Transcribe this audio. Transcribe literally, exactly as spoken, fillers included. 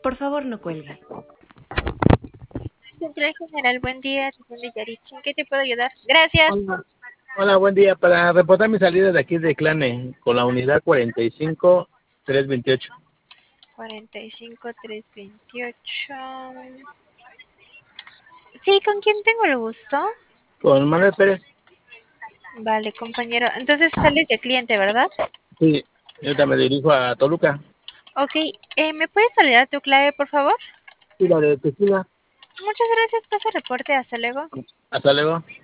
Por favor, no cuelgue. Central General, buen día, atiende Yaritza. ¿En qué te puedo ayudar? Gracias. Hola, hola, buen día. Para reportar mi salida de aquí de Clane con la unidad cuarenta y cinco trescientos veintiocho. cuarenta y cinco, trescientos veintiocho. Sí, ¿con quién tengo el gusto? Con Manuel Pérez. Vale, compañero. Entonces sales de cliente, ¿verdad? Sí, yo ahorita me dirijo a Toluca. Ok, eh, ¿me puedes saludar tu clave, por favor? Sí, la de Tequila. Muchas gracias, paso reporte, hasta luego. Hasta luego.